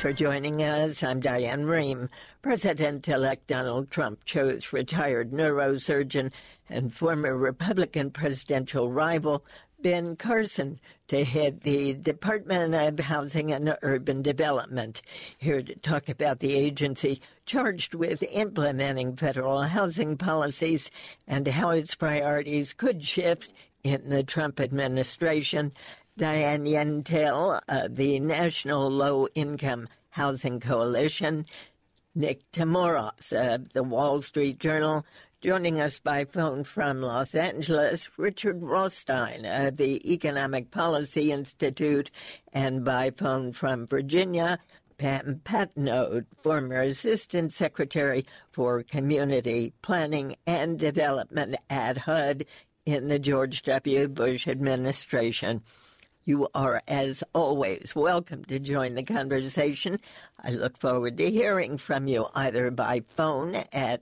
for joining us. I'm Diane Rehm. President-elect Donald Trump chose retired neurosurgeon and former Republican presidential rival Ben Carson to head the Department of Housing and Urban Development. Here to talk about the agency charged with implementing federal housing policies and how its priorities could shift in the Trump administration. Diane Yentel of the National Low Income Housing Coalition, Nick Timiraos of the Wall Street Journal, joining us by phone from Los Angeles, Richard Rothstein of the Economic Policy Institute, and by phone from Virginia, Pam Patenaude, former Assistant Secretary for Community Planning and Development at HUD in the George W. Bush administration. You are, as always, welcome to join the conversation. I look forward to hearing from you either by phone at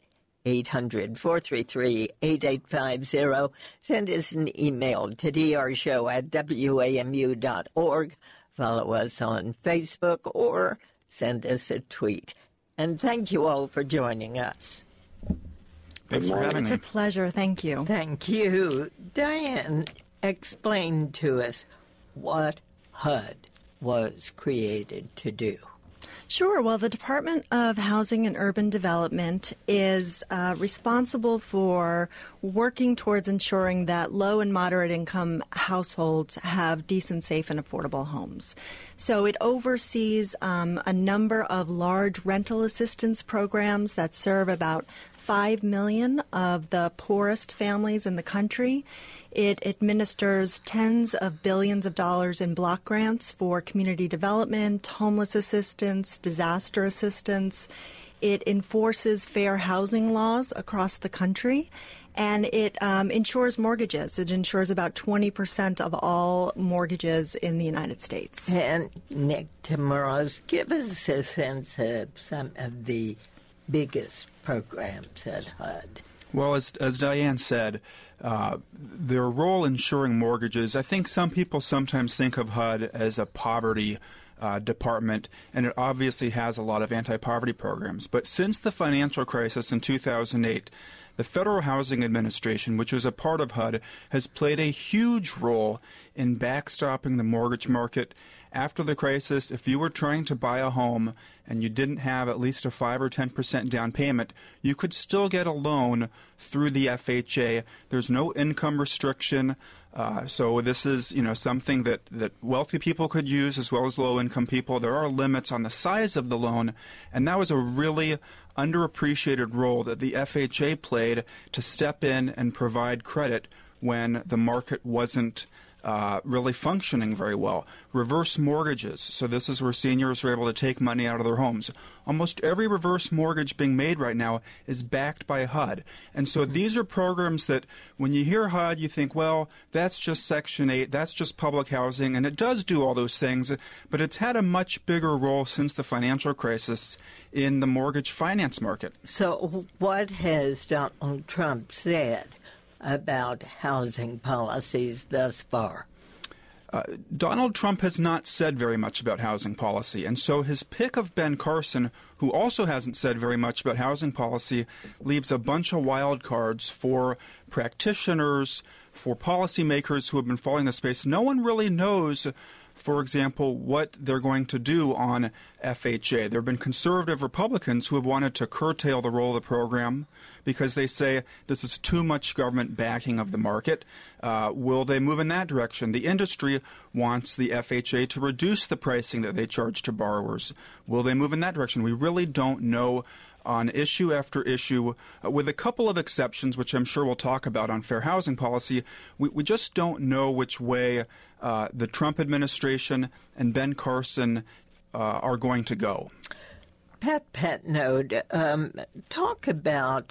800-433-8850. Send us an email to drshow@wamu.org. Follow us on Facebook or send us a tweet. And thank you all for joining us. Thanks for having me. It's a pleasure. Thank you. Thank you. Diane, explain to us what HUD was created to do. Sure. Well, the Department of Housing and Urban Development is responsible for working towards ensuring that low and moderate income households have decent, safe, and affordable homes. So it oversees a number of large rental assistance programs that serve about 5 million of the poorest families in the country. It administers tens of billions of dollars in block grants for community development, homeless assistance, disaster assistance. It enforces fair housing laws across the country, and it insures mortgages. It insures about 20% of all mortgages in the United States. And Nick Timiraos, give us a sense of some of the biggest programs at HUD. Well, as Diane said, their role insuring mortgages, I think some people sometimes think of HUD as a poverty department, and it obviously has a lot of anti-poverty programs. But since the financial crisis in 2008, the Federal Housing Administration, which is a part of HUD, has played a huge role in backstopping the mortgage market. After the crisis, if you were trying to buy a home and you didn't have at least a 5 or 10% down payment, you could still get a loan through the FHA. There's no income restriction. So this is, something that wealthy people could use as well as low-income people. There are limits on the size of the loan, and that was a really underappreciated role that the FHA played to step in and provide credit when the market wasn't really functioning very well. Reverse mortgages. So this is where seniors are able to take money out of their homes. Almost every reverse mortgage being made right now is backed by HUD. And so these are programs that when you hear HUD, you think, well, that's just Section 8, that's just public housing, and it does do all those things, but it's had a much bigger role since the financial crisis in the mortgage finance market. So what has Donald Trump said about housing policies thus far? Donald Trump has not said very much about housing policy, and so his pick of Ben Carson, who also hasn't said very much about housing policy, leaves a bunch of wild cards for practitioners, for policymakers who have been following the space. No one really knows, for example, what they're going to do on FHA. There have been conservative Republicans who have wanted to curtail the role of the program because they say this is too much government backing of the market. Will they move in that direction? The industry wants the FHA to reduce the pricing that they charge to borrowers. Will they move in that direction? We really don't know on issue after issue, with a couple of exceptions, which I'm sure we'll talk about on fair housing policy. We just don't know which way the Trump administration and Ben Carson are going to go. Pat Patenaude, talk about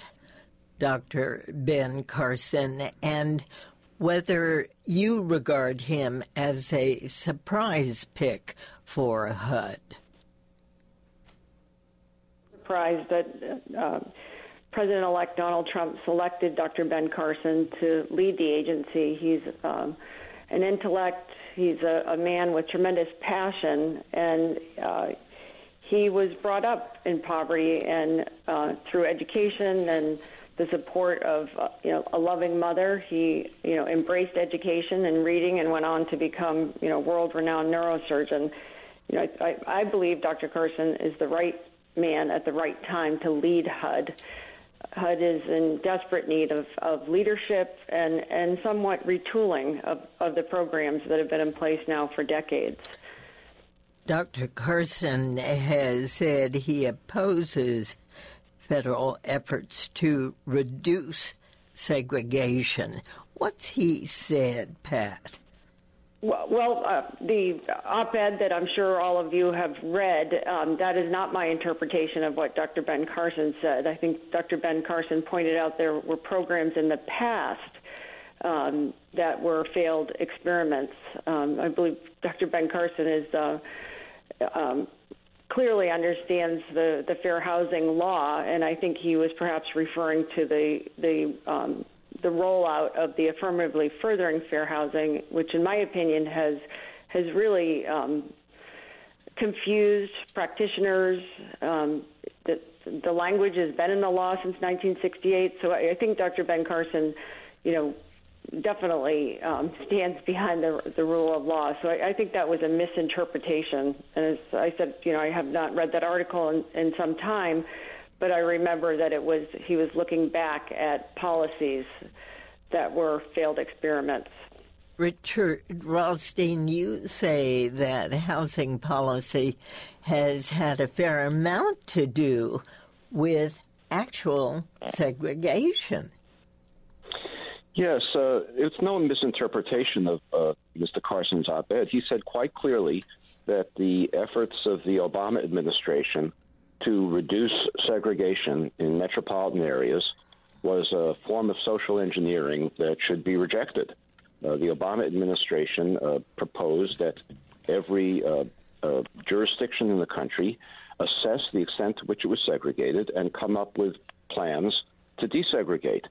Dr. Ben Carson and whether you regard him as a surprise pick for HUD. Surprised that President-elect Donald Trump selected Dr. Ben Carson to lead the agency. He's an intellect. He's a man with tremendous passion, and he was brought up in poverty, and through education and the support of a loving mother, he embraced education and reading, and went on to become world-renowned neurosurgeon. I believe Dr. Carson is the right man at the right time to lead HUD. HUD is in desperate need of leadership and somewhat retooling of the programs that have been in place now for decades. Dr. Carson has said he opposes federal efforts to reduce segregation. What's he said, Pat? Well, the op-ed that I'm sure all of you have read, that is not my interpretation of what Dr. Ben Carson said. I think Dr. Ben Carson pointed out there were programs in the past that were failed experiments. I believe Dr. Ben Carson is clearly understands the fair housing law, and I think he was perhaps referring to the rollout of the affirmatively furthering fair housing, which in my opinion has really confused practitioners. The language has been in the law since 1968, so I think Dr. Ben Carson, definitely stands behind the rule of law. So I think that was a misinterpretation. And as I said, I have not read that article in some time, but I remember that he was looking back at policies that were failed experiments. Richard Rothstein, you say that housing policy has had a fair amount to do with actual segregation. Yes, it's no misinterpretation of Mr. Carson's op-ed. He said quite clearly that the efforts of the Obama administration to reduce segregation in metropolitan areas was a form of social engineering that should be rejected. The Obama administration proposed that every jurisdiction in the country assess the extent to which it was segregated and come up with plans to desegregate.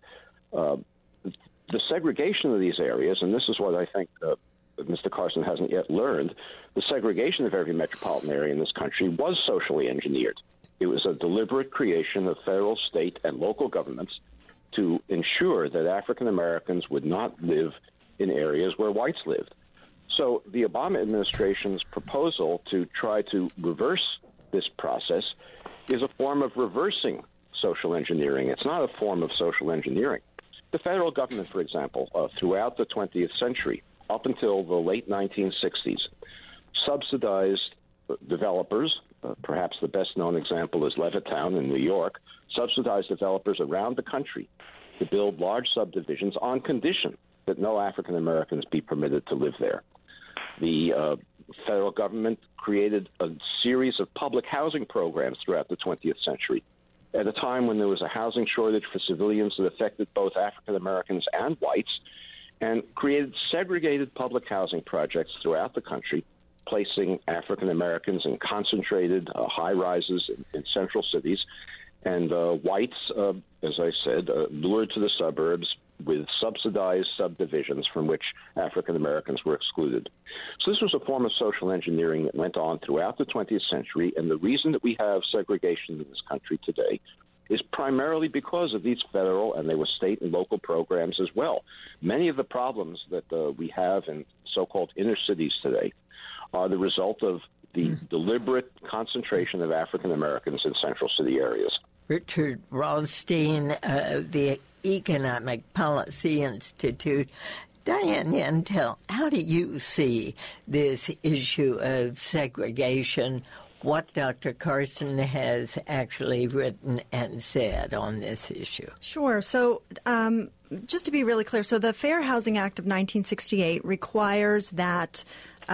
The segregation of these areas, and this is what I think Mr. Carson hasn't yet learned, the segregation of every metropolitan area in this country was socially engineered. It was a deliberate creation of federal, state, and local governments to ensure that African Americans would not live in areas where whites lived. So the Obama administration's proposal to try to reverse this process is a form of reversing social engineering. It's not a form of social engineering. The federal government, for example, throughout the 20th century, up until the late 1960s, subsidized developers. Perhaps the best-known example is Levittown in New York, subsidized developers around the country to build large subdivisions on condition that no African Americans be permitted to live there. The federal government created a series of public housing programs throughout the 20th century at a time when there was a housing shortage for civilians that affected both African Americans and whites, and created segregated public housing projects throughout the country, placing African Americans in concentrated high-rises in central cities, and whites, as I said, lured to the suburbs with subsidized subdivisions from which African Americans were excluded. So this was a form of social engineering that went on throughout the 20th century, and the reason that we have segregation in this country today is primarily because of these federal, and they were state and local programs as well. Many of the problems that we have in so-called inner cities today are the result of the deliberate concentration of African Americans in central city areas. Richard Rothstein, the Economic Policy Institute. Diane Yentel, how do you see this issue of segregation, what Dr. Carson has actually written and said on this issue? Sure. So just to be really clear, so the Fair Housing Act of 1968 requires that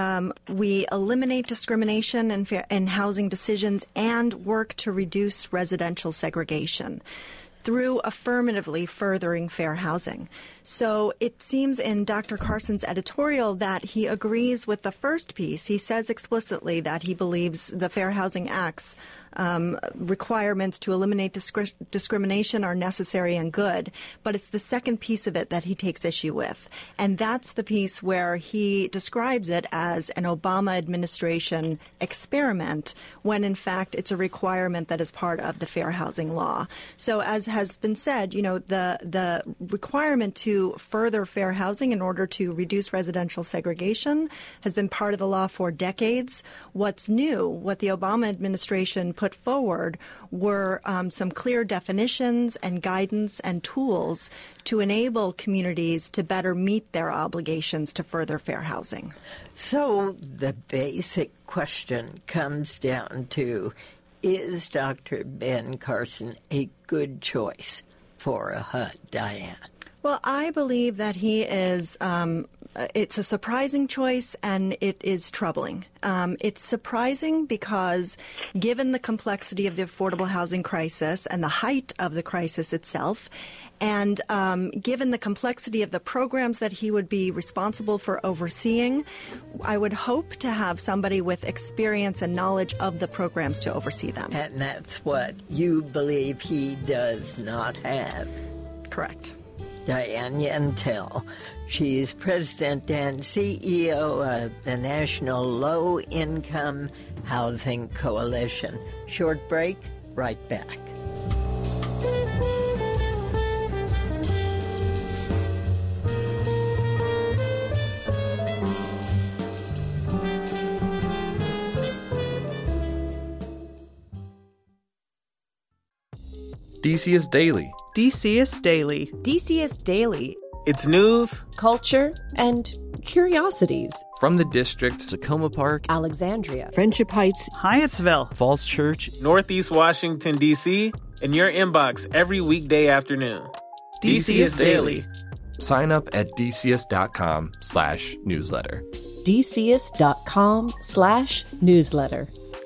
we eliminate discrimination in housing decisions and work to reduce residential segregation through affirmatively furthering fair housing. So it seems in Dr. Carson's editorial that he agrees with the first piece. He says explicitly that he believes the Fair Housing Act's requirements to eliminate discrimination are necessary and good, but it's the second piece of it that he takes issue with. And that's the piece where he describes it as an Obama administration experiment, when in fact it's a requirement that is part of the Fair Housing Law. So as has been said, the requirement to further fair housing in order to reduce residential segregation has been part of the law for decades. What's new, what the Obama administration put forward, were some clear definitions and guidance and tools to enable communities to better meet their obligations to further fair housing. So the basic question comes down to, is Dr. Ben Carson a good choice for a HUD, Diane? Well, I believe that he is. It's a surprising choice, and it is troubling. It's surprising because, given the complexity of the affordable housing crisis and the height of the crisis itself, and given the complexity of the programs that he would be responsible for overseeing, I would hope to have somebody with experience and knowledge of the programs to oversee them. And that's what you believe he does not have. Correct. Diane Yentel. She's president and CEO of the National Low Income Housing Coalition. Short break, right back. DCS Daily. DCS Daily. DCS Daily. It's news, culture, and curiosities. From the district, Tacoma Park, Alexandria, Friendship Heights, Hyattsville, Falls Church, Northeast Washington, D.C., in your inbox every weekday afternoon. DCS Daily. Sign up at dcs.com/newsletter. dcs.com/newsletter.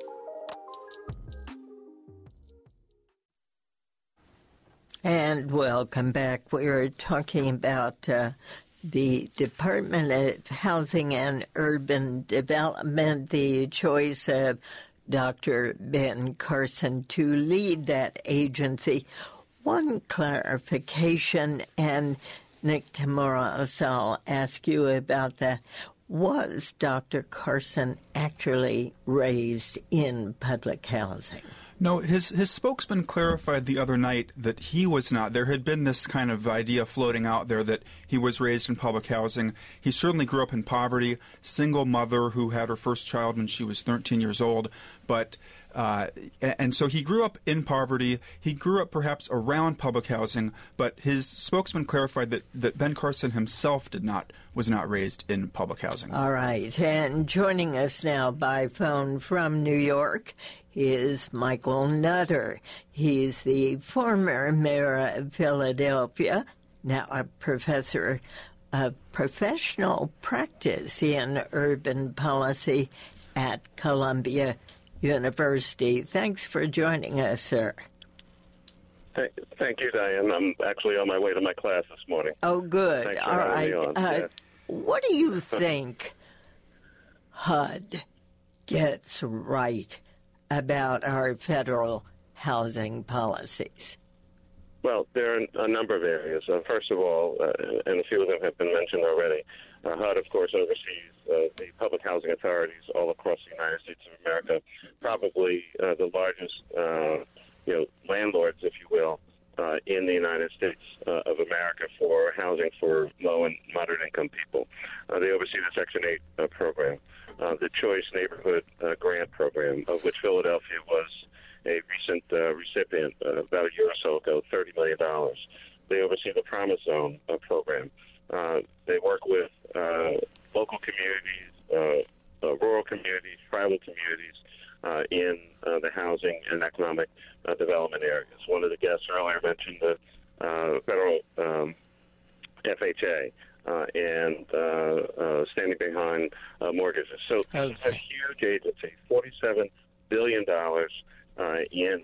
And welcome back. We're talking about the Department of Housing and Urban Development, the choice of Dr. Ben Carson to lead that agency. One clarification, and Nick Tamoros, I'll ask you about that. Was Dr. Carson actually raised in public housing? No, his spokesman clarified the other night that he was not. There had been this kind of idea floating out there that he was raised in public housing. He certainly grew up in poverty, single mother who had her first child when she was 13 years old. But and so he grew up in poverty. He grew up perhaps around public housing, but his spokesman clarified that Ben Carson himself was not raised in public housing. All right, and joining us now by phone from New York is Michael Nutter. He's the former mayor of Philadelphia, now a professor of professional practice in urban policy at Columbia University. Thanks for joining us, sir. Thank you, Diane. I'm actually on my way to my class this morning. Oh, good. Thanks for All having right. me on. Yes. What do you think HUD gets right about our federal housing policies? Well, there are a number of areas. First of all, and a few of them have been mentioned already, HUD, of course, oversees the public housing authorities all across the United States of America, probably the largest, landlords, if you will, in the United States of America for housing for low and moderate income people. They oversee the Section 8 program, the Choice Neighborhood Grant Program, of which Philadelphia was a recent recipient about a year or so ago, $30 million. They oversee the Promise Zone program. They work with local communities, rural communities, tribal communities in the housing and economic development areas. One of the guests earlier mentioned the federal FHA and standing behind mortgages. So this is a huge agency, $47 billion in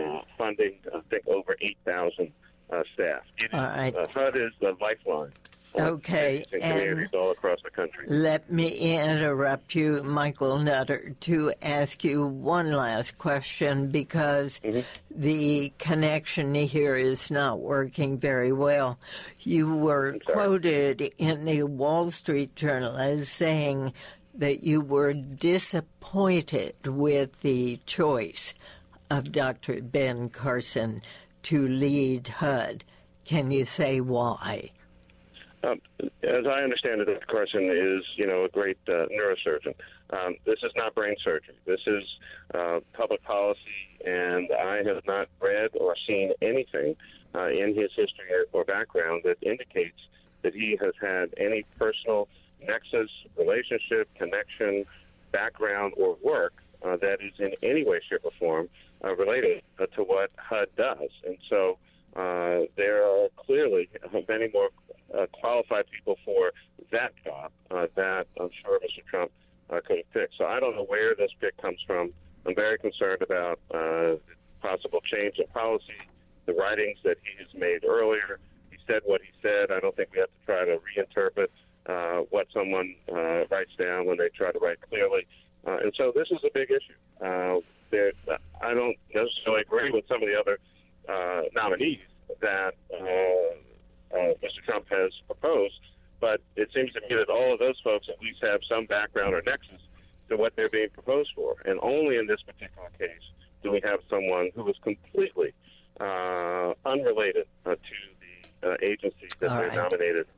funding, I think over 8,000 staff. HUD is the lifeline Okay, in communities all across the country. Let me interrupt you, Michael Nutter, to ask you one last question because the connection here is not working very well. You were quoted in the Wall Street Journal as saying that you were disappointed with the choice of Dr. Ben Carson to lead HUD. Can you say why? As I understand it, Dr. Carson is, a great neurosurgeon. This is not brain surgery. This is public policy, and I have not read or seen anything in his history or background that indicates that he has had any personal nexus, relationship, connection, background, or work that is in any way, shape, or form related to what HUD does. And so there are clearly many more qualified people for that job that I'm sure Mr. Trump could have picked. So I don't know where this pick comes from. I'm very concerned about possible change in policy, the writings that he has made earlier. He said what he said. I don't think we have to try to reinterpret what someone writes down when they try to write clearly. And so this is a big issue. I don't necessarily agree with some of the other nominees that Mr. Trump has proposed, but it seems to me that all of those folks at least have some background or nexus to what they're being proposed for. And only in this particular case do we have someone who is completely unrelated to the agency that they're nominated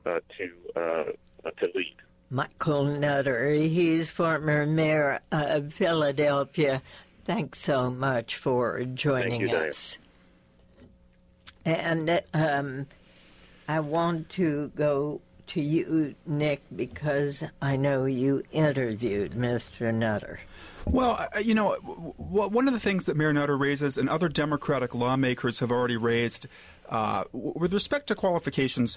to lead. Michael Nutter, he's former mayor of Philadelphia. Thanks so much for joining us. And I want to go to you, Nick, because I know you interviewed Mr. Nutter. Well, one of the things that Mayor Nutter raises and other Democratic lawmakers have already raised with respect to qualifications,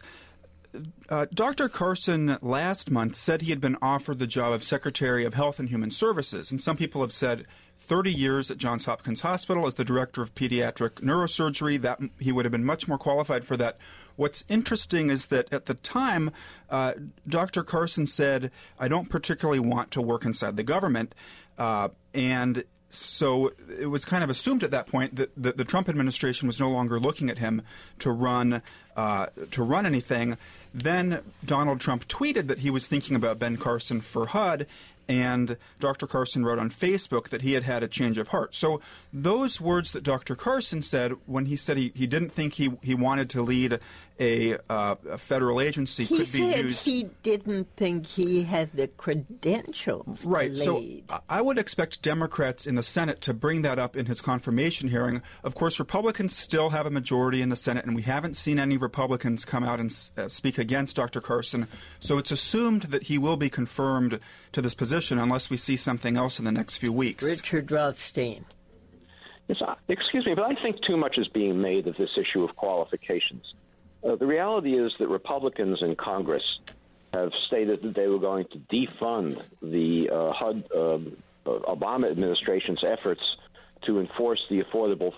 Dr. Carson last month said he had been offered the job of Secretary of Health and Human Services, and some people have said 30 years at Johns Hopkins Hospital as the Director of Pediatric Neurosurgery, that he would have been much more qualified for that. What's interesting is that at the time, Dr. Carson said, I don't particularly want to work inside the government, and so it was kind of assumed at that point that the Trump administration was no longer looking at him to run anything. Then Donald Trump tweeted that he was thinking about Ben Carson for HUD, and Dr. Carson wrote on Facebook that he had had a change of heart. So those words that Dr. Carson said when he said he didn't think he wanted to lead a federal agency could be used. He didn't think he had the credentials to lead. So I would expect Democrats in the Senate to bring that up in his confirmation hearing. Of course, Republicans still have a majority in the Senate, and we haven't seen any Republicans come out and speak against Dr. Carson. So it's assumed that he will be confirmed to this position unless we see something else in the next few weeks. Richard Rothstein. Yes, excuse me, but I think too much is being made of this issue of qualifications. The reality is that Republicans in Congress have stated that they were going to defund the HUD Obama administration's efforts to enforce the affordable,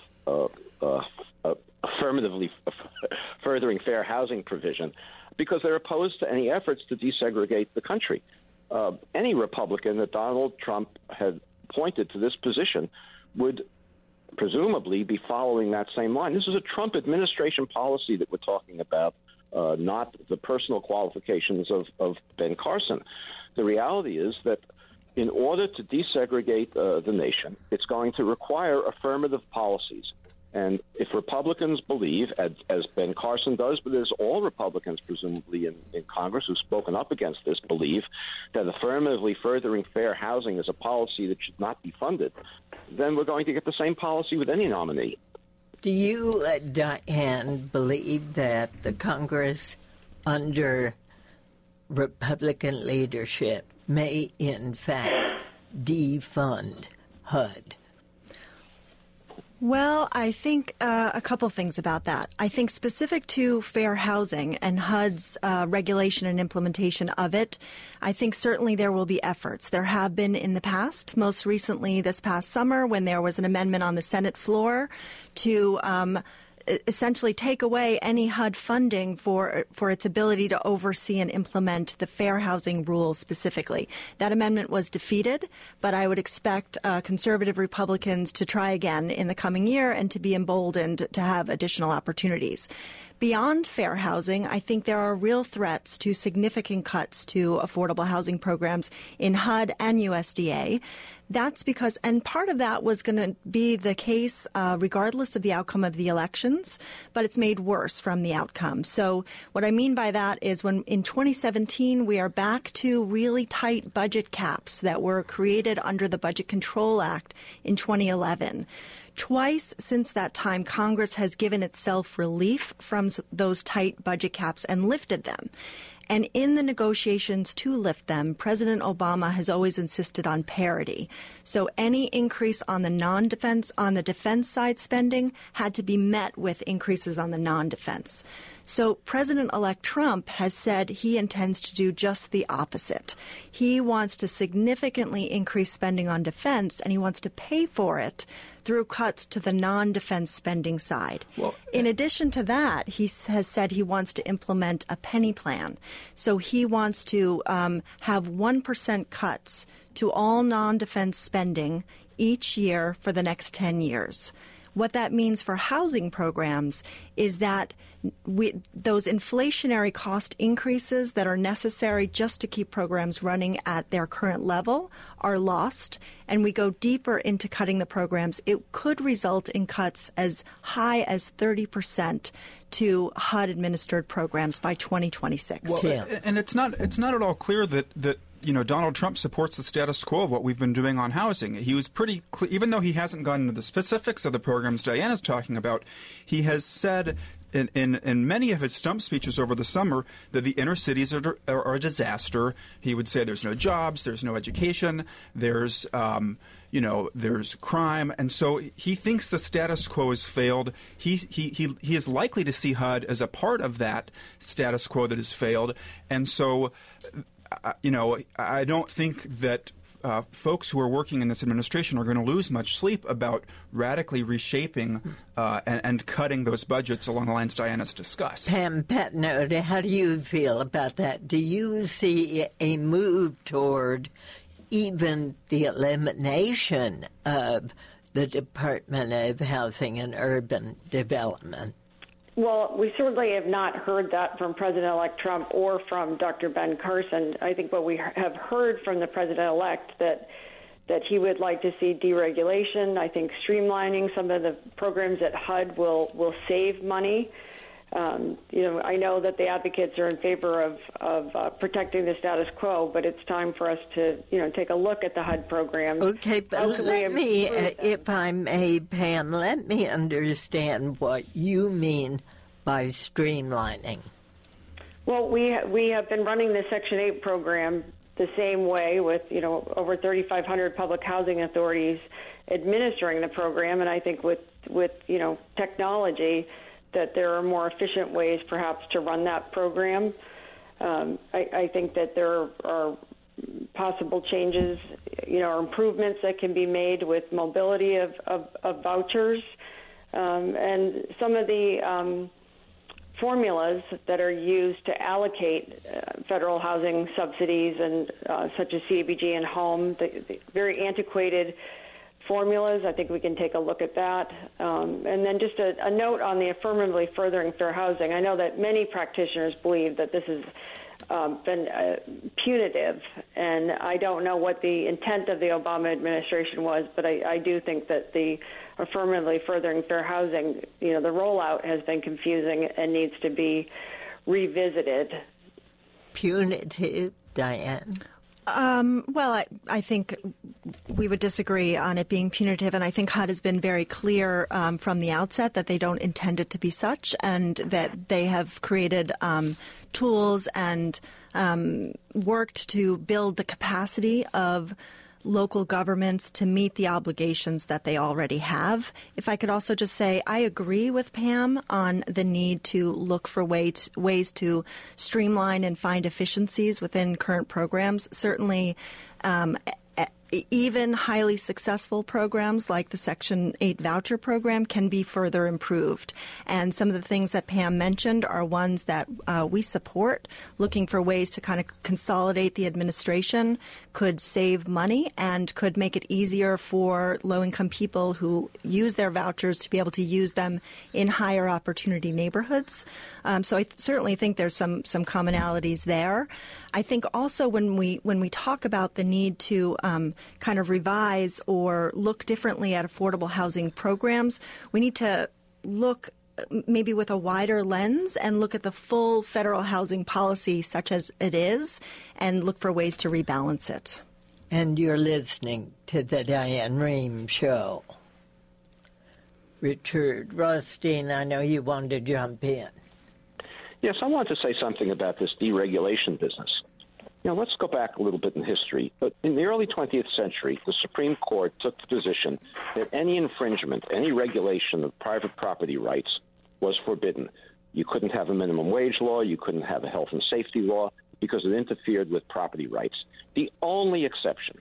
affirmatively furthering fair housing provision because they're opposed to any efforts to desegregate the country. Any Republican that Donald Trump had appointed to this position would presumably be following that same line. This is a Trump administration policy that we're talking about, not the personal qualifications of Ben Carson. The reality is that in order to desegregate the nation, it's going to require affirmative policies. And if Republicans believe, as Ben Carson does, but as all Republicans presumably in Congress who've spoken up against this believe, that affirmatively furthering fair housing is a policy that should not be funded, then we're going to get the same policy with any nominee. Do you, Diane, believe that the Congress under Republican leadership may, in fact, defund HUD? Well, I think a couple things about that. I think specific to fair housing and HUD's regulation and implementation of it, I think certainly there will be efforts. There have been in the past, most recently this past summer when there was an amendment on the Senate floor to essentially take away any HUD funding for its ability to oversee and implement the fair housing rule specifically. That amendment was defeated, but I would expect conservative Republicans to try again in the coming year and to be emboldened to have additional opportunities. Beyond fair housing, I think there are real threats to significant cuts to affordable housing programs in HUD and USDA. That's because, and part of that was going to be the case regardless of the outcome of the elections, but it's made worse from the outcome. So what I mean by that is when in 2017 we are back to really tight budget caps that were created under the Budget Control Act in 2011. Twice since that time, Congress has given itself relief from those tight budget caps and lifted them. And in the negotiations to lift them, President Obama has always insisted on parity. So any increase on the defense side spending had to be met with increases on the non-defense. So President-elect Trump has said he intends to do just the opposite. He wants to significantly increase spending on defense, and he wants to pay for it through cuts to the non-defense spending side. Well, in addition to that, he has said he wants to implement a penny plan. So he wants to have 1% cuts to all non-defense spending each year for the next 10 years. What that means for housing programs is that those inflationary cost increases that are necessary just to keep programs running at their current level are lost, and we go deeper into cutting the programs. It could result in cuts as high as 30% to HUD-administered programs by 2026. Well, and it's not at all clear that Donald Trump supports the status quo of what we've been doing on housing. He was pretty clear, even though he hasn't gotten into the specifics of the programs Diana's talking about, he has said in many of his stump speeches over the summer that the inner cities are a disaster. He would say there's no jobs, there's no education, there's crime, and so he thinks the status quo has failed. He is likely to see HUD as a part of that status quo that has failed, and so I don't think that folks who are working in this administration are going to lose much sleep about radically reshaping and cutting those budgets along the lines Diana's discussed. Pam Patenaude, how do you feel about that? Do you see a move toward even the elimination of the Department of Housing and Urban Development? Well, we certainly have not heard that from President-elect Trump or from Dr. Ben Carson. I think what we have heard from the President-elect that he would like to see deregulation. I think streamlining some of the programs at HUD will save money. I know that the advocates are in favor of protecting the status quo, but it's time for us to, take a look at the HUD programs. Okay, but let me, if I may, Pam, let me understand what you mean by streamlining. Well, we have been running the Section 8 program the same way with, over 3,500 public housing authorities administering the program, and I think with technology, that there are more efficient ways perhaps to run that program. I think that there are possible changes, or improvements that can be made with mobility of vouchers. And some of the formulas that are used to allocate federal housing subsidies and such as CDBG and home, the very antiquated formulas. I think we can take a look at that. And then just a note on the affirmatively furthering fair housing. I know that many practitioners believe that this has been punitive, and I don't know what the intent of the Obama administration was, but I do think that the affirmatively furthering fair housing, the rollout has been confusing and needs to be revisited. Punitive, Diane? Well, I think we would disagree on it being punitive, and I think HUD has been very clear from the outset that they don't intend it to be such, and that they have created tools and worked to build the capacity of local governments to meet the obligations that they already have. If I could also just say, I agree with Pam on the need to look for ways to streamline and find efficiencies within current programs. Certainly, even highly successful programs like the Section 8 voucher program can be further improved. And some of the things that Pam mentioned are ones that we support, looking for ways to kind of consolidate the administration, could save money, and could make it easier for low-income people who use their vouchers to be able to use them in higher opportunity neighborhoods. So I certainly think there's some commonalities there. I think also when we talk about the need to kind of revise or look differently at affordable housing programs, we need to look maybe with a wider lens and look at the full federal housing policy such as it is and look for ways to rebalance it. And you're listening to the Diane Rehm Show. Richard Rothstein, I know you wanted to jump in. Yes, I want to say something about this deregulation business. Let's go back a little bit in history. But in the early 20th century, the Supreme Court took the position that any infringement, any regulation of private property rights was forbidden. You couldn't have a minimum wage law. You couldn't have a health and safety law because it interfered with property rights. The only exception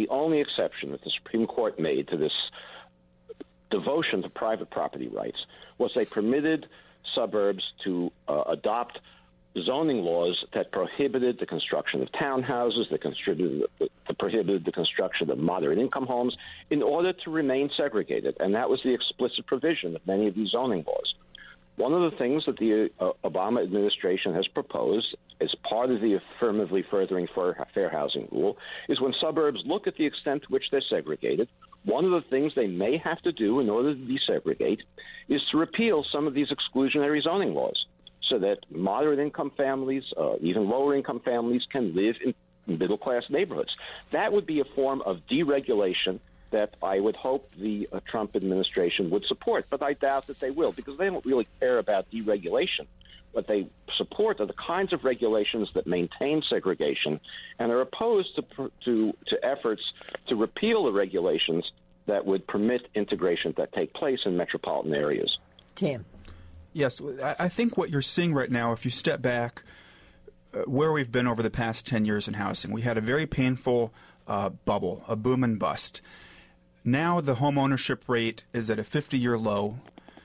that the Supreme Court made to this devotion to private property rights was they permitted suburbs to adopt zoning laws that prohibited the construction of townhouses, that prohibited the construction of moderate income homes in order to remain segregated. And that was the explicit provision of many of these zoning laws. One of the things that the Obama administration has proposed as part of the affirmatively furthering fair housing rule is when suburbs look at the extent to which they're segregated, one of the things they may have to do in order to desegregate is to repeal some of these exclusionary zoning laws so that moderate income families, even lower income families, can live in middle-class neighborhoods. That would be a form of deregulation that I would hope the Trump administration would support, but I doubt that they will because they don't really care about deregulation. What they support are the kinds of regulations that maintain segregation and are opposed to efforts to repeal the regulations that would permit integration that take place in metropolitan areas. Tim. Yes, I think what you're seeing right now, if you step back where we've been over the past 10 years in housing, we had a very painful bubble, a boom and bust. Now the home ownership rate is at a 50-year low,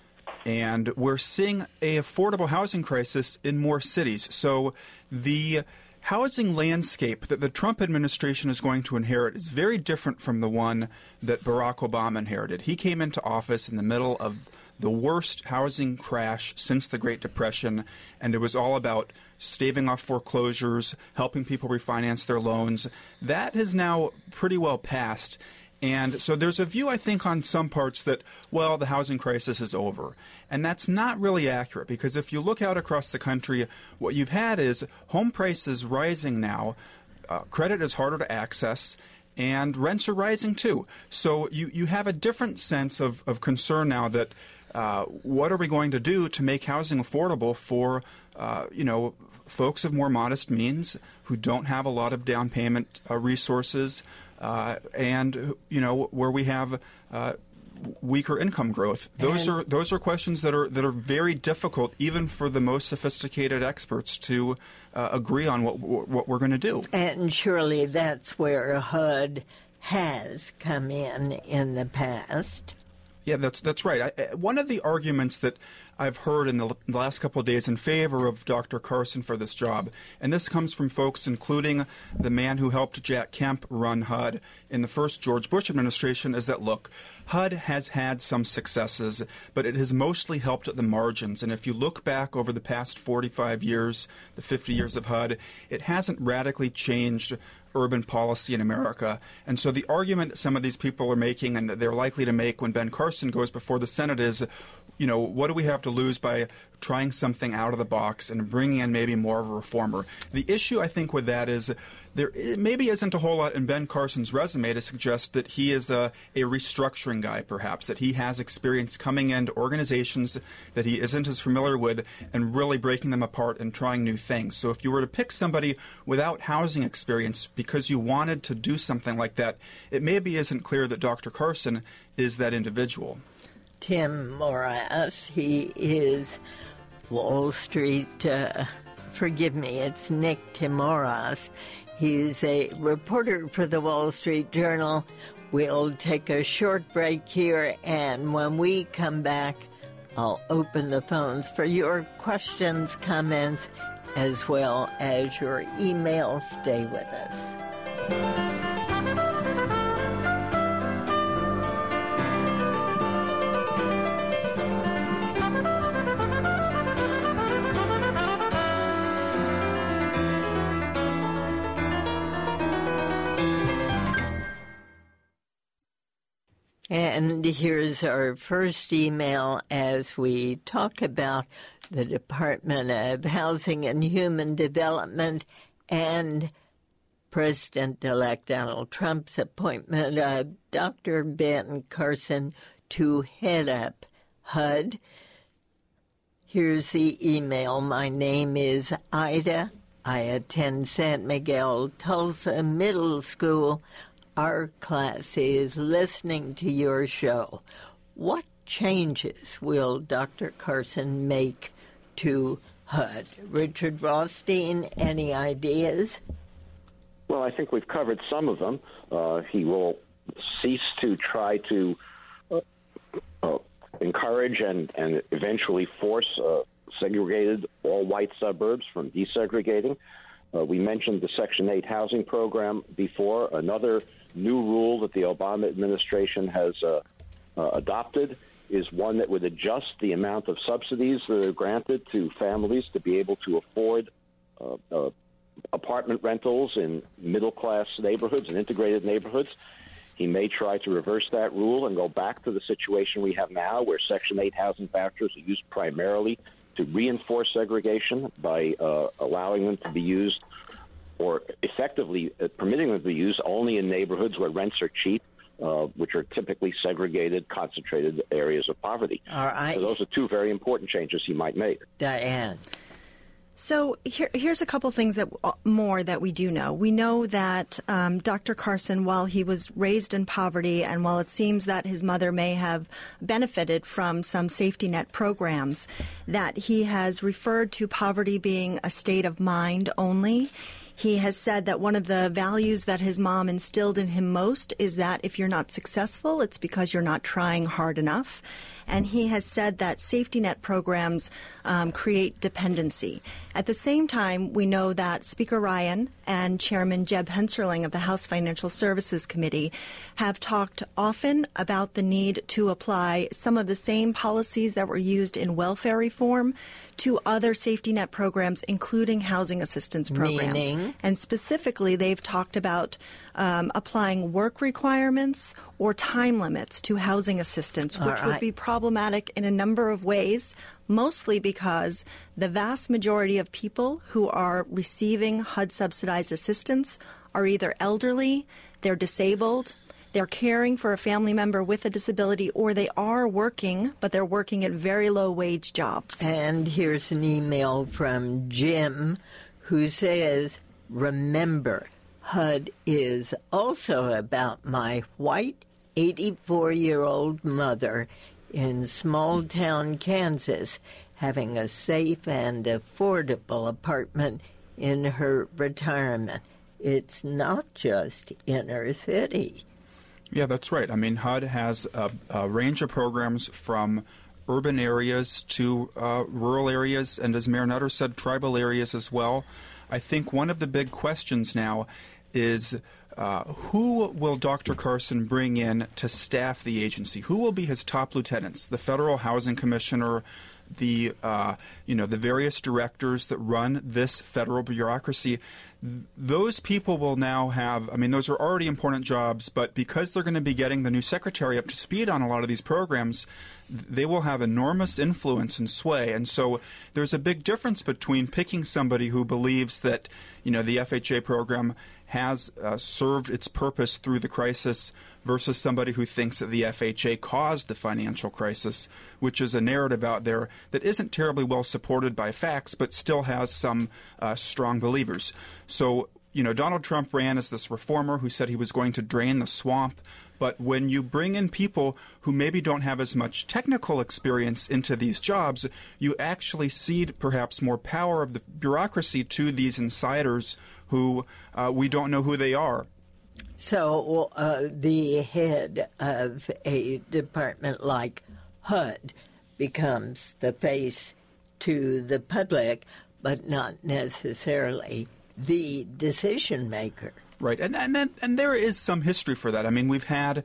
and we're seeing a affordable housing crisis in more cities. So the housing landscape that the Trump administration is going to inherit is very different from the one that Barack Obama inherited. He came into office in the middle of the worst housing crash since the Great Depression, and it was all about staving off foreclosures, helping people refinance their loans. That has now pretty well passed. And so there's a view, I think, on some parts that, well, the housing crisis is over. And that's not really accurate because if you look out across the country, what you've had is home prices rising now, credit is harder to access, and rents are rising too. So you have a different sense of concern now that what are we going to do to make housing affordable for, folks of more modest means who don't have a lot of down payment resources, and where we have weaker income growth. Those are questions that are very difficult, even for the most sophisticated experts, to agree on what we're going to do. And surely that's where HUD has come in the past. Yeah, that's right. One of the arguments that I've heard in the last couple of days in favor of Dr. Carson for this job, and this comes from folks including the man who helped Jack Kemp run HUD in the first George Bush administration, is that, look, HUD has had some successes, but it has mostly helped at the margins. And if you look back over the past 45 years, the 50 years of HUD, it hasn't radically changed urban policy in America. And so the argument that some of these people are making and that they're likely to make when Ben Carson goes before the Senate is, what do we have to lose by trying something out of the box and bringing in maybe more of a reformer? The issue, I think, with that is there maybe isn't a whole lot in Ben Carson's resume to suggest that he is a restructuring guy, perhaps, that he has experience coming into organizations that he isn't as familiar with and really breaking them apart and trying new things. So if you were to pick somebody without housing experience because you wanted to do something like that, it maybe isn't clear that Dr. Carson is that individual. Tim Morass, he is Wall Street forgive me, it's Nick Timoras. He's a reporter for the Wall Street Journal. We'll take a short break here, and when we come back, I'll open the phones for your questions, comments, as well as your email. Stay with us. And here's our first email as we talk about the Department of Housing and Human Development and President-elect Donald Trump's appointment of Dr. Ben Carson to head up HUD. Here's the email. My name is Ida. I attend San Miguel Tulsa Middle School. Our class is listening to your show. What changes will Dr. Carson make to HUD? Richard Rothstein, any ideas? Well, I think we've covered some of them. He will cease to try to encourage and eventually force segregated all-white suburbs from desegregating. We mentioned the Section 8 housing program before. Another new rule that the Obama administration has adopted is one that would adjust the amount of subsidies that are granted to families to be able to afford apartment rentals in middle-class neighborhoods and integrated neighborhoods. He may try to reverse that rule and go back to the situation we have now, where Section 8 housing vouchers are used primarily to reinforce segregation by allowing them to be used, or effectively permitting them to be used only in neighborhoods where rents are cheap, which are typically segregated, concentrated areas of poverty. All right. So those are two very important changes he might make. Diane. So here's a couple things more that we do know. We know that Dr. Carson, while he was raised in poverty and while it seems that his mother may have benefited from some safety net programs, that he has referred to poverty being a state of mind only. He has said that one of the values that his mom instilled in him most is that if you're not successful, it's because you're not trying hard enough. And he has said that safety net programs create dependency. At the same time, we know that Speaker Ryan and Chairman Jeb Hensarling of the House Financial Services Committee have talked often about the need to apply some of the same policies that were used in welfare reform to other safety net programs, including housing assistance programs. Meaning? And specifically, they've talked about applying work requirements or time limits to housing assistance, which would be problematic in a number of ways, mostly because the vast majority of people who are receiving HUD-subsidized assistance are either elderly, they're disabled, they're caring for a family member with a disability, or they are working, but they're working at very low-wage jobs. And here's an email from Jim who says, remember, HUD is also about my white 84-year-old mother in small-town Kansas having a safe and affordable apartment in her retirement. It's not just inner city. Yeah, that's right. I mean, HUD has a range of programs from urban areas to rural areas, and as Mayor Nutter said, tribal areas as well. I think one of the big questions now is who will Dr. Carson bring in to staff the agency? Who will be his top lieutenants? The Federal Housing Commissioner, the various directors that run this federal bureaucracy. Those people will now have, those are already important jobs, but because they're going to be getting the new secretary up to speed on a lot of these programs, they will have enormous influence and sway. And so there's a big difference between picking somebody who believes that, the FHA program has served its purpose through the crisis versus somebody who thinks that the FHA caused the financial crisis, which is a narrative out there that isn't terribly well supported by facts, but still has some strong believers. So, Donald Trump ran as this reformer who said he was going to drain the swamp But when you bring in people who maybe don't have as much technical experience into these jobs, you actually cede perhaps more power of the bureaucracy to these insiders who we don't know who they are. So the head of a department like HUD becomes the face to the public, but not necessarily the decision maker. Right, and there is some history for that. I mean, we've had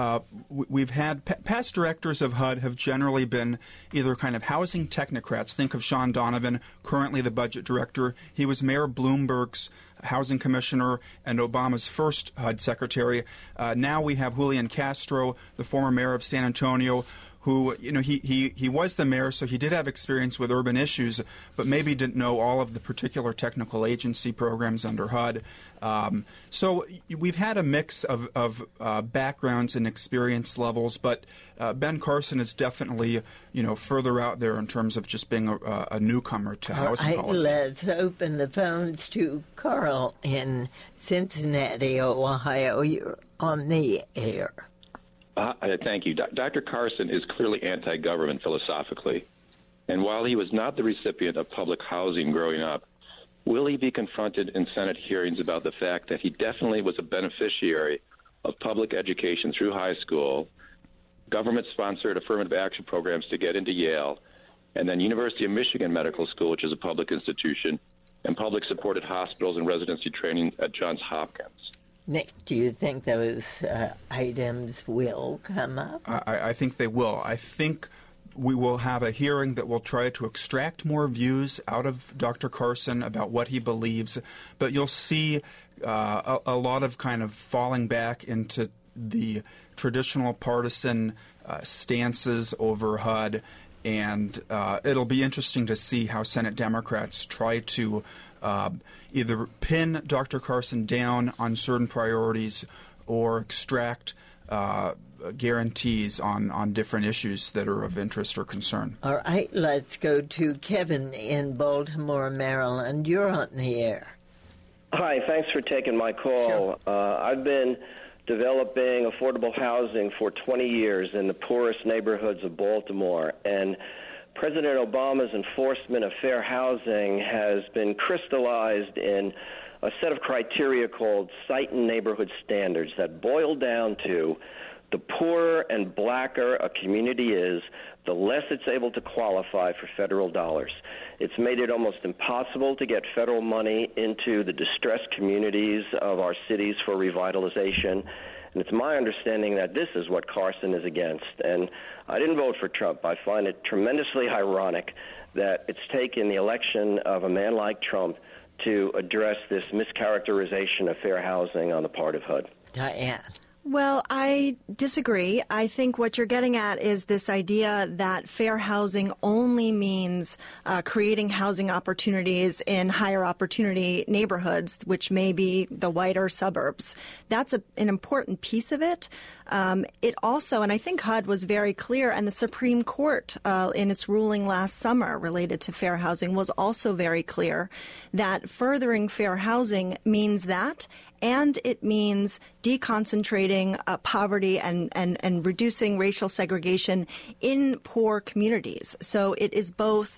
past directors of HUD have generally been either kind of housing technocrats. Think of Sean Donovan, currently the budget director. He was Mayor Bloomberg's housing commissioner and Obama's first HUD secretary. Now we have Julian Castro, the former mayor of San Antonio, who, he was the mayor, so he did have experience with urban issues, but maybe didn't know all of the particular technical agency programs under HUD. So we've had a mix of backgrounds and experience levels, but Ben Carson is definitely, further out there in terms of just being a newcomer to housing policy. Let's open the phones to Carl in Cincinnati, Ohio. You're on the air. Thank you. Dr. Carson is clearly anti-government philosophically. And while he was not the recipient of public housing growing up, will he be confronted in Senate hearings about the fact that he definitely was a beneficiary of public education through high school, government-sponsored affirmative action programs to get into Yale, and then University of Michigan Medical School, which is a public institution, and public-supported hospitals and residency training at Johns Hopkins? Nick, do you think those items will come up? I think they will. I think we will have a hearing that will try to extract more views out of Dr. Carson about what he believes, but you'll see a lot of kind of falling back into the traditional partisan stances over HUD, and it'll be interesting to see how Senate Democrats try to either pin Dr. Carson down on certain priorities or extract guarantees on different issues that are of interest or concern. All right, let's go to Kevin in Baltimore, Maryland. You're on the air. Hi, thanks for taking my call. Sure. I've been developing affordable housing for 20 years in the poorest neighborhoods of Baltimore, and President Obama's enforcement of fair housing has been crystallized in a set of criteria called site and neighborhood standards that boil down to the poorer and blacker a community is, the less it's able to qualify for federal dollars. It's made it almost impossible to get federal money into the distressed communities of our cities for revitalization. And it's my understanding that this is what Carson is against. And I didn't vote for Trump. I find it tremendously ironic that it's taken the election of a man like Trump to address this mischaracterization of fair housing on the part of HUD. Diane. Well, I disagree. I think what you're getting at is this idea that fair housing only means creating housing opportunities in higher opportunity neighborhoods, which may be the whiter suburbs. That's an important piece of it. It also, and I think HUD was very clear, and the Supreme Court in its ruling last summer related to fair housing was also very clear that furthering fair housing means that, and it means deconcentrating poverty and reducing racial segregation in poor communities. So it is both,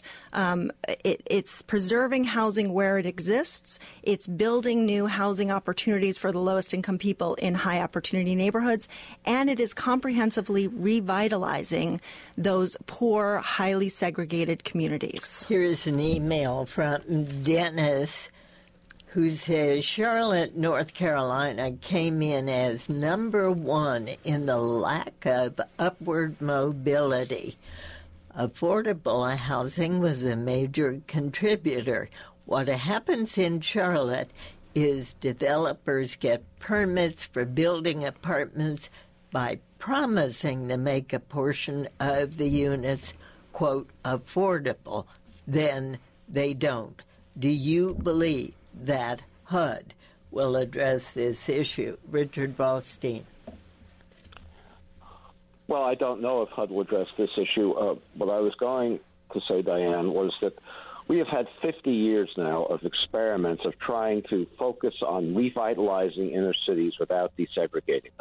it's preserving housing where it exists, it's building new housing opportunities for the lowest income people in high opportunity neighborhoods, and it is comprehensively revitalizing those poor, highly segregated communities. Here's an email from Dennis, who says Charlotte, North Carolina came in as number one in the lack of upward mobility. Affordable housing was a major contributor. What happens in Charlotte is developers get permits for building apartments by promising to make a portion of the units, quote, affordable. Then they don't. Do you believe that HUD will address this issue? Richard Rothstein. Well, I don't know if HUD will address this issue. What I was going to say, Diane, was that we have had 50 years now of experiments of trying to focus on revitalizing inner cities without desegregating them.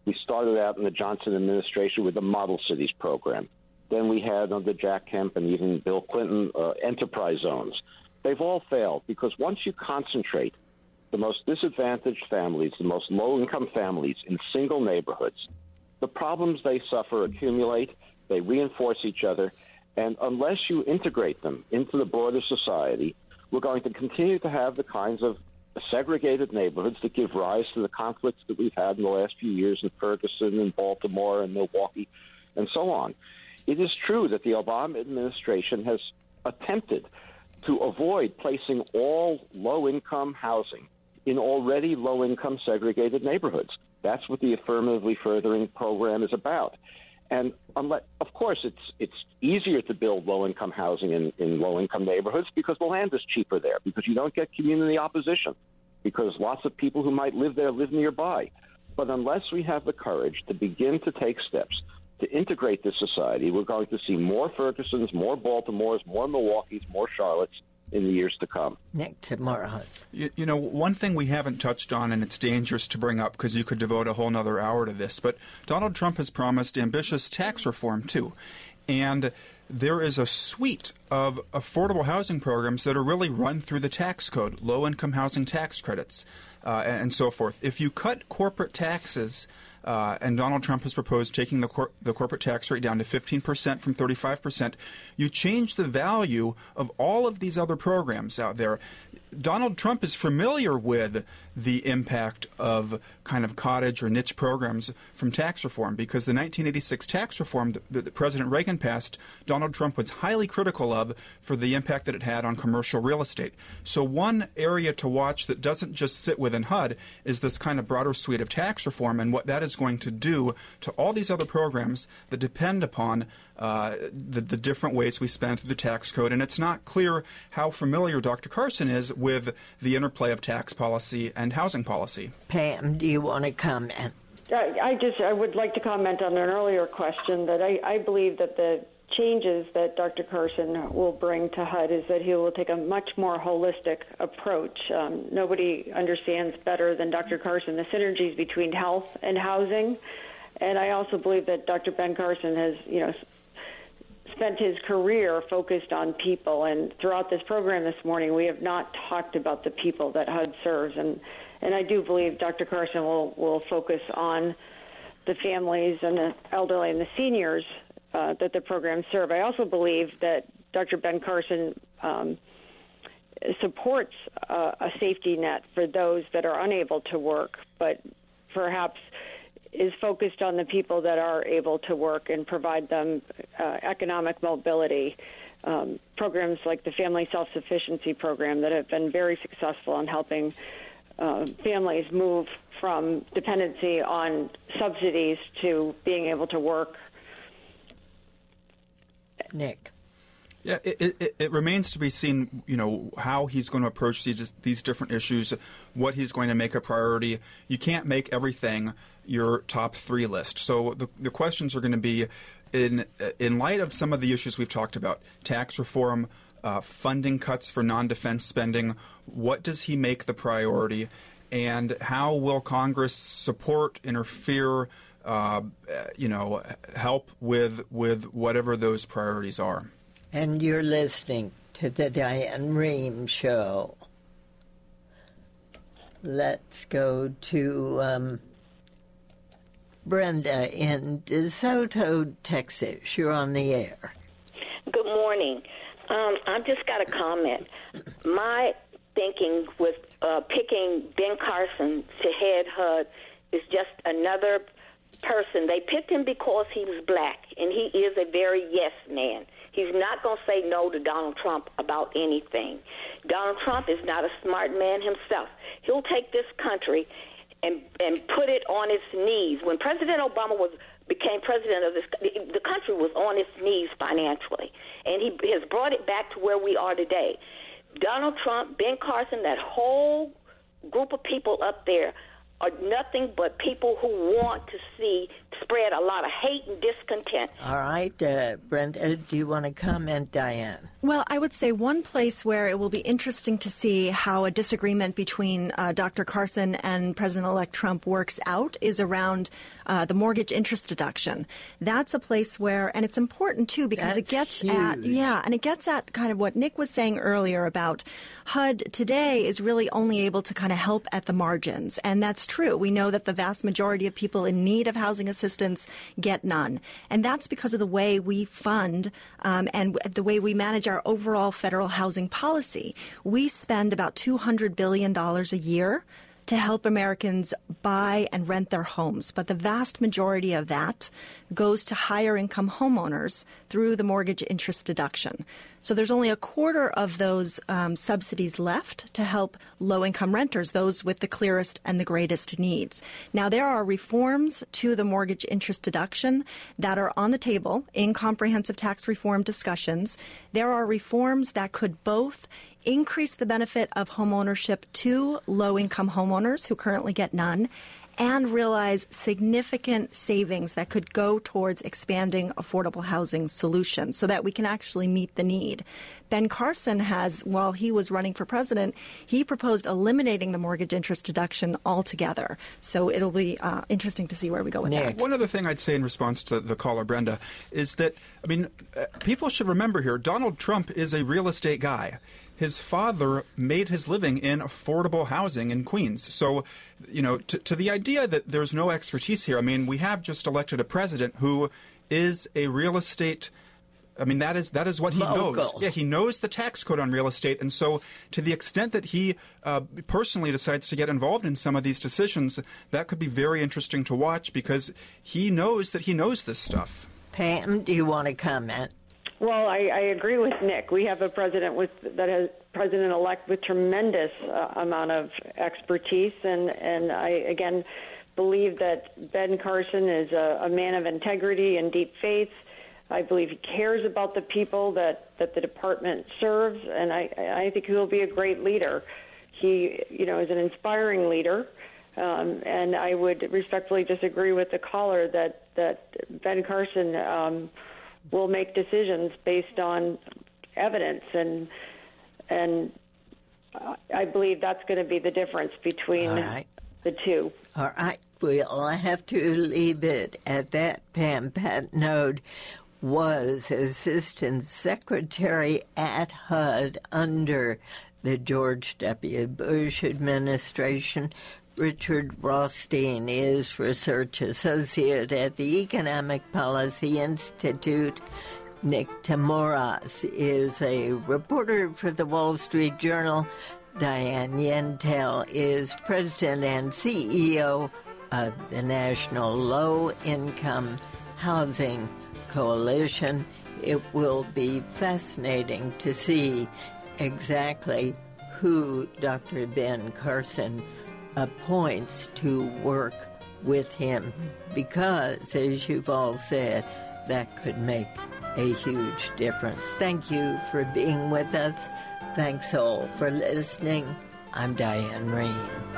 We started out in the Johnson administration with the Model Cities program. Then we had under Jack Kemp and even Bill Clinton enterprise zones. They've all failed because once you concentrate the most disadvantaged families, the most low-income families in single neighborhoods, the problems they suffer accumulate, they reinforce each other, and unless you integrate them into the broader society, we're going to continue to have the kinds of segregated neighborhoods that give rise to the conflicts that we've had in the last few years in Ferguson and Baltimore and Milwaukee and so on. It is true that the Obama administration has attempted to avoid placing all low-income housing in already low-income segregated neighborhoods. That's what the Affirmatively Furthering program is about. And of course, it's easier to build low-income housing in low-income neighborhoods because the land is cheaper there, because you don't get community opposition, because lots of people who might live there live nearby. But unless we have the courage to begin to take steps to integrate this society, we're going to see more Fergusons, more Baltimores, more Milwaukees, more Charlottes in the years to come. Nick tomorrow. You know, one thing we haven't touched on, and it's dangerous to bring up because you could devote a whole nother hour to this, but Donald Trump has promised ambitious tax reform, too. And there is a suite of affordable housing programs that are really run through the tax code, low-income housing tax credits, and so forth. If you cut corporate taxes, and Donald Trump has proposed taking the corporate tax rate down to 15% from 35%, you change the value of all of these other programs out there. Donald Trump is familiar with the impact of kind of cottage or niche programs from tax reform, because the 1986 tax reform that President Reagan passed, Donald Trump was highly critical of for the impact that it had on commercial real estate. So one area to watch that doesn't just sit within HUD is this kind of broader suite of tax reform and what that is going to do to all these other programs that depend upon the different ways we spend through the tax code. And it's not clear how familiar Dr. Carson is with the interplay of tax policy and housing policy. Pam, do you want to comment? I would like to comment on an earlier question that I believe that the changes that Dr. Carson will bring to HUD is that he will take a much more holistic approach. Nobody understands better than Dr. Carson the synergies between health and housing. And I also believe that Dr. Ben Carson has, spent his career focused on people. And throughout this program this morning, we have not talked about the people that HUD serves. And I do believe Dr. Carson will focus on the families and the elderly and the seniors that the programs serve. I also believe that Dr. Ben Carson supports a safety net for those that are unable to work, but perhaps is focused on the people that are able to work and provide them economic mobility. Programs like the Family Self-Sufficiency Program that have been very successful in helping families move from dependency on subsidies to being able to work. Nick. Yeah, it remains to be seen, how he's going to approach these different issues, what he's going to make a priority. You can't make everything your top 3 list. So the questions are going to be, in light of some of the issues we've talked about, tax reform, funding cuts for non-defense spending, what does he make the priority, and how will Congress support, interfere, help with whatever those priorities are? And you're listening to the Diane Rehm Show. Let's go to Brenda in DeSoto, Texas. You're on the air. Good morning. I've just got a comment. My thinking with picking Ben Carson to head HUD is just another person. They picked him because he was black, and he is a very yes man. He's not going to say no to Donald Trump about anything. Donald Trump is not a smart man himself. He'll take this country and put it on its knees. When President Obama became president of this, the country was on its knees financially, and he has brought it back to where we are today. Donald Trump, Ben Carson, that whole group of people up there are nothing but people who want to spread a lot of hate and discontent. All right, Brenda, do you want to comment, Diane? Well, I would say one place where it will be interesting to see how a disagreement between Dr. Carson and President-elect Trump works out is around the mortgage interest deduction. That's a place where, and it's important too, because it gets at kind of what Nick was saying earlier about HUD today is really only able to kind of help at the margins, and that's true. We know that the vast majority of people in need of housing assistance get none, and that's because of the way we fund and the way we manage our overall federal housing policy. We spend about $200 billion a year to help Americans buy and rent their homes. But the vast majority of that goes to higher income homeowners through the mortgage interest deduction. So there's only a quarter of those subsidies left to help low-income renters, those with the clearest and the greatest needs. Now, there are reforms to the mortgage interest deduction that are on the table in comprehensive tax reform discussions. There are reforms that could both increase the benefit of homeownership to low-income homeowners who currently get none, and realize significant savings that could go towards expanding affordable housing solutions so that we can actually meet the need. Ben Carson has, while he was running for president, he proposed eliminating the mortgage interest deduction altogether. So it'll be interesting to see where we go with that. One other thing I'd say in response to the caller, Brenda, is that, people should remember here, Donald Trump is a real estate guy. His father made his living in affordable housing in Queens. So, to the idea that there's no expertise here, we have just elected a president who is a real estate. That is what he knows. Yeah, he knows the tax code on real estate. And so to the extent that he personally decides to get involved in some of these decisions, that could be very interesting to watch because he knows that he knows this stuff. Pam, do you want to comment? Well, I agree with Nick. We have a president-elect with tremendous amount of expertise, and I again believe that Ben Carson is a man of integrity and deep faith. I believe he cares about the people that the department serves, and I think he will be a great leader. He, is an inspiring leader, and I would respectfully disagree with the caller that Ben Carson will make decisions based on evidence, and I believe that's going to be the difference between the two. All right. Well, I have to leave it at that. Pam Patnode was Assistant Secretary at HUD under the George W. Bush administration. Richard Rothstein is Research Associate at the Economic Policy Institute. Nick Tamoras is a reporter for the Wall Street Journal. Diane Yentel is President and CEO of the National Low Income Housing Coalition. It will be fascinating to see exactly who Dr. Ben Carson appoints to work with him, because, as you've all said, that could make a huge difference. Thank you for being with us. Thanks all for listening. I'm Diane Rehm.